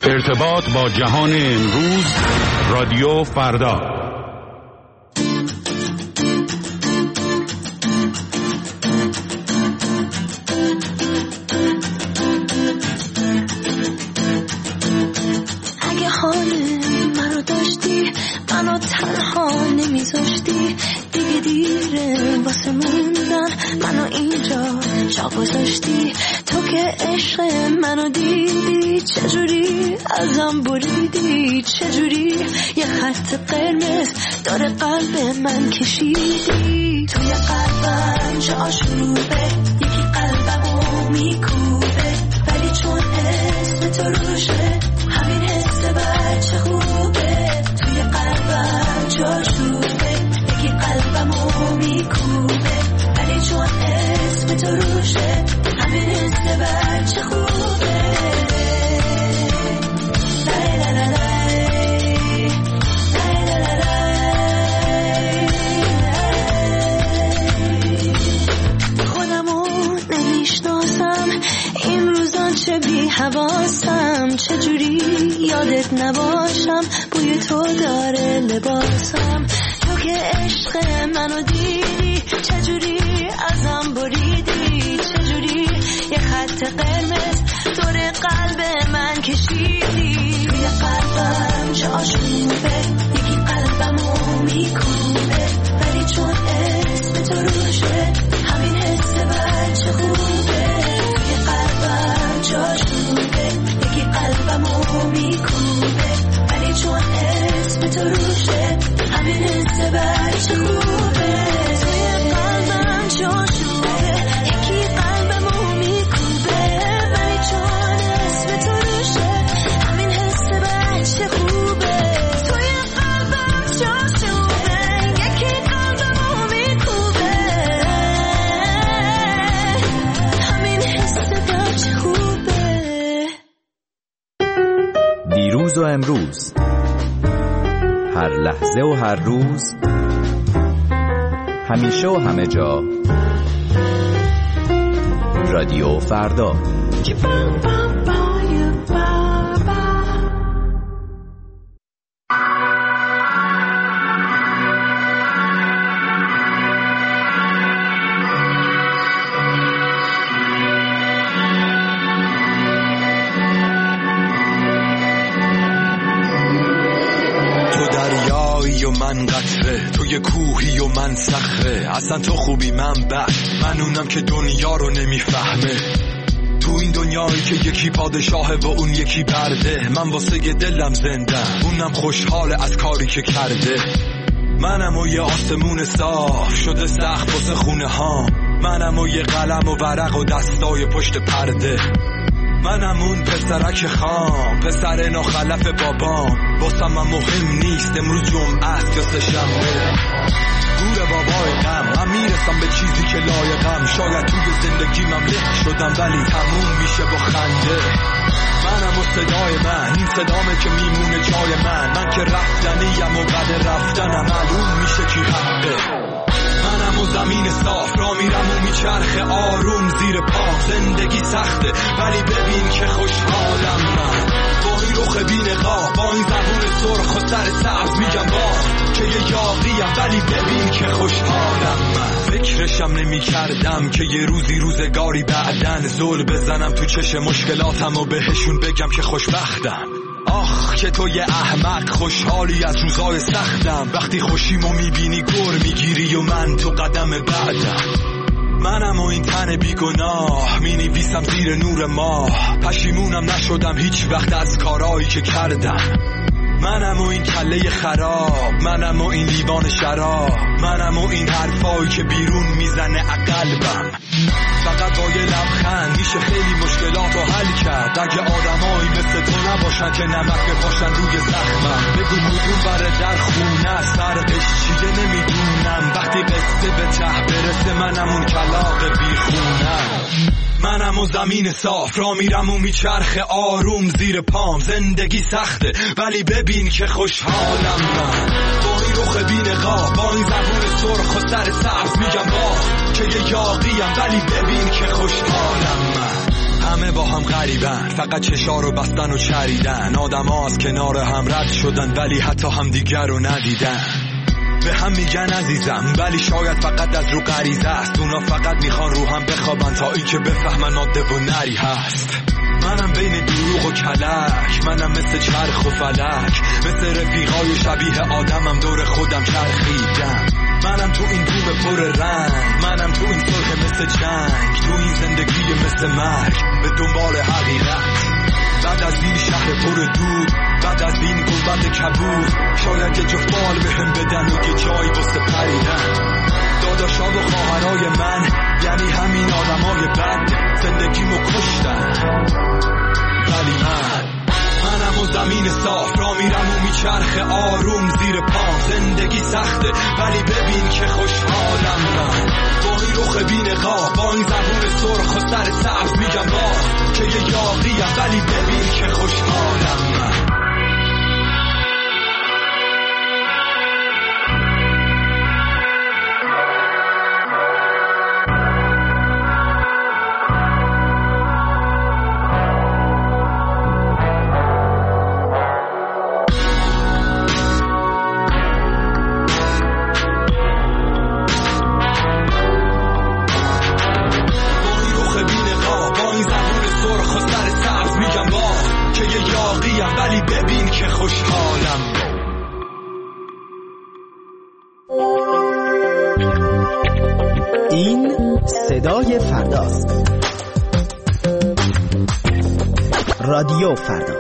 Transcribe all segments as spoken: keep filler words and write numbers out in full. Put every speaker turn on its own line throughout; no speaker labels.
ارتباط با جهان امروز، رادیو فردا.
اگه حال منو داشتی، منو تنها نمیذاشتی، دیگه دیره واسه موندن، منو اینجا جا گذاشتی. تو که عشق منو دیدی، چجوری ازم بریدی، چجوری یه خط قرمز داره قلب من کشیدی. توی قلبم جا آشوبه، یکی قلبمو میکوبه، ولی چون اسم تو روشه همین حس بچه خوبه. توی قلبم جا آشوبه، یکی قلبمو میکوبه، ولی چون اسم تو روشه همین حس بچه خوبه. لای لای لای لای لای لای. خودمو نمیشناسم این روزا، چه بی حواسم، چجوری یادت نباشم، بوی تو داره لباسم. تو که عشق منو دیدی، چجوری ازم بریدی، چجوری یه خط قرمز دور قلب من کشیدی. توی قلبم جا آشوبه، یکی قلبمو میکوبه، ولی چون اسم تو روشه همین حس بچه خوبه. توی قلبم جا آشوبه، یکی قلبمو میکوبه، ولی چون اسم تو روشه همین حس بچه خوبه. توی قلبم جا آشوبه، یکی قلبمو میکوبه، ولی چون اسم تو روشه همین حس بچه خوبه. توی قلبم جا آشوبه، یکی قلبمو میکوبه، همین حس بچه خوبه.
دیروز و امروز، هر لحظه و هر روز، همیشه و همه جا، رادیو فردا.
من قطره، تو یه کوهی و من صخره، اصلا تو خوبی من بد، من اونم که دنیا رو نمیفهمه. تو این دنیایی که یکی پادشاهه و اون یکی برده، من واسه یه دلم زندم، اونم خوشحاله از کاری که کرده. منم و یه آسمون صاف شده سخت واسه خونه ها، منم و یه قلم و ورق و دستای پشت پرده. منم اون پسرک خام، پسر ناخلف بابام، واسم من مهم نیست امروز جمعه است یا سه شنبه. گور بابای غم، من میرسم به چیزی که لایقم، شاید توی زندگیمم له شدم ولی تموم میشه با خنده. منم و صدای من، این صدامه که میمونه جای من، من که رفتنیم و بعد رفتنم معلوم میشه کی حقه. منم و زمین صاف را میرم و میچرخه آروم زیر پا، زندگی سخته ولی ببین که خوشحالم من، با این رخ بی نقاب، با این زبون سرخ و سر سبز میگم باز که یه یاقیم، ولی ببین که خوشحالم من. فکرشم نمی کردم که یه روزی روزگاری بعدن زل بزنم تو چش مشکلاتم و بهشون بگم که خوشبختم. آخ که تو یه احمق خوشحالی از روزای سختم، وقتی خوشیمو میبینی گر میگیری و من تو قدم بعدم. منم و این تن بیگناه مینویسم زیر نور ماه، پشیمونم نشدم هیچ وقت از کارایی که کردم. منم و این کله خراب، منم و این لیوان شراب، منم و این حرفایی که بیرون میزنه عقلبم. فقط با یه لبخند میشه خیلی مشکلات رو حل کرد، اگه آدمایی مثل تو نباشن که نمک بپاشن روی زخمم. بگو کدوم بره در خونه فرقش چیه نمیدونم، وقتی قصه به ته برسه منم اون کلاغ بیخونم. منم و زمین صاف را میرم و میچرخه آروم زیر پام، زندگی سخته ولی ببین که خوشحالم من، با این رخ بی نقاب، با این زبون سرخ و سر سبز میگم باز که یه یاقیم، ولی ببین که خوشحالم من. همه با هم غریبن، فقط چشا رو بستن و چریدن. آدم ها از کنار هم رد شدن ولی حتی هم دیگر رو ندیدن. به هم میگن عزیزم ولی شاید فقط از رو غریزه است. اونا فقط میخوان رو هم بخوابن تا این که بفهمن عاده و نری هست. منم بین دروغ و کلک، منم مثل چرخ و فلک، مثل رفیقای شبیه آدمم دور خودم چرخیدم. منم تو این بوم پر رنگ، منم تو این سرخ مثل جنگ، تو این زندگی مثل مرگ به دنبال حقیقت. بعد از این شهر پر دود، بعد از این گنبد کبود، شاید یه جفت بال بهم بدن و یه جایی واسه پریدن. داداشا و خواهرای من یعنی همین آدمای بد، زندگیمو کشتن. ولی من منم و زمین صاف را میرم و میچرخه آروم زیر پام. زندگی سخته ولی ببین که خوشحالم من. با این رخ بی‌نقاب، با این زبون سرخ و سر سبز میگم باز که یه یاقیم ولی ببین که خوشحالم من. ولی ببین که خوشحالم.
این صدای فرداست. رادیو فردا.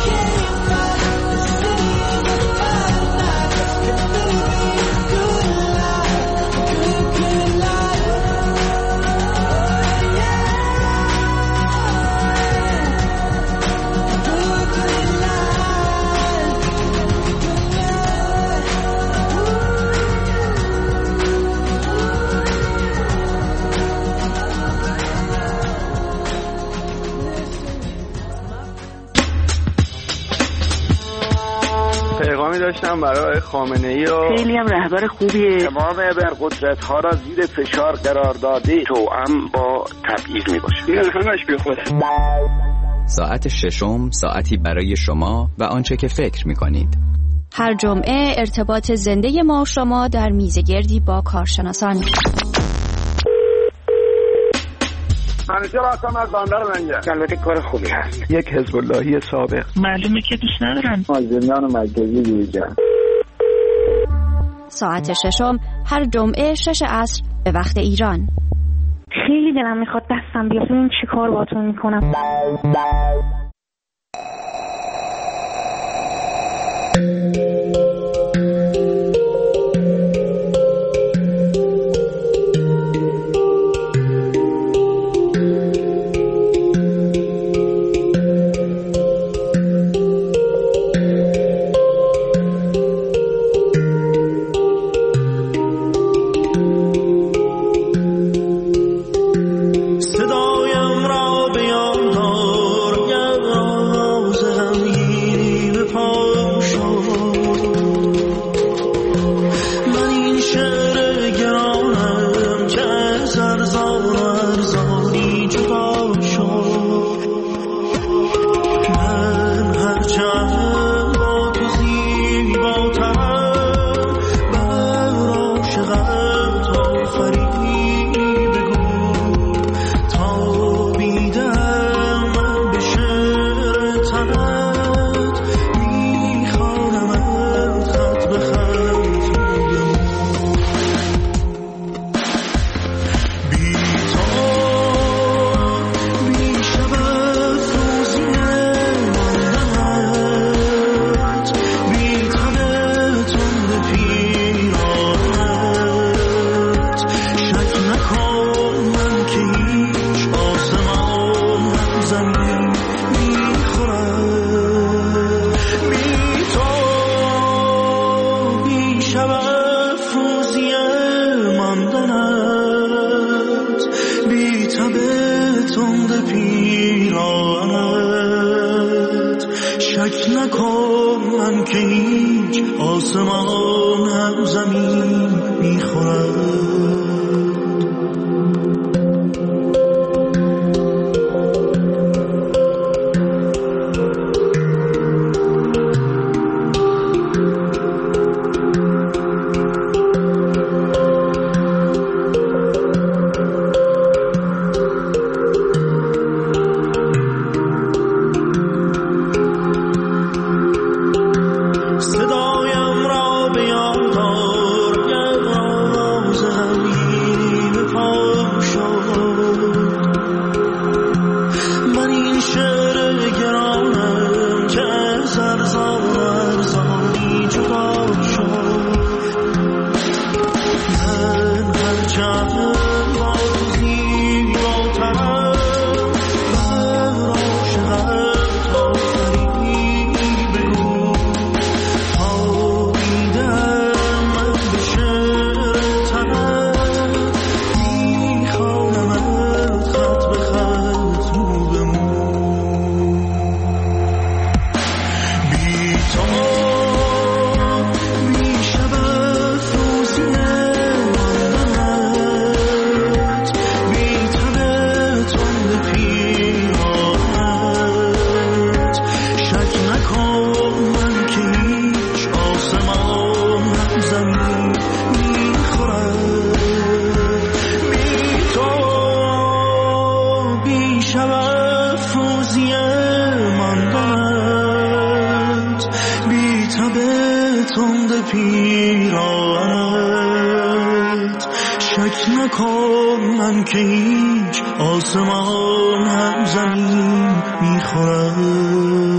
Good
داشتم برای خامنه‌ای و
خیلی هم رهبر خوبیه.
تمام ابرقدرت‌ها را زیر فشار قرار داده، توأم با تبعیض میباشه. این همش بیخوده.
ساعت ششم، ساعتی برای شما و آنچه که فکر می‌کنید.
هر جمعه ارتباط زنده ما و شما در میزگردی با کارشناسان.
منیجر هستم از بندر منجر. البته کار خوبی هست.
یک حزب اللهی سابق.
معلومه که دوست ندارن.
مازندران و مرکزی دیگر.
ساعت ششم هر جمعه شش عصر به وقت ایران.
خیلی دلم میخواد دستم بیاد. این چی کار باتون میکنم؟
آسمان هم زمین میخورد.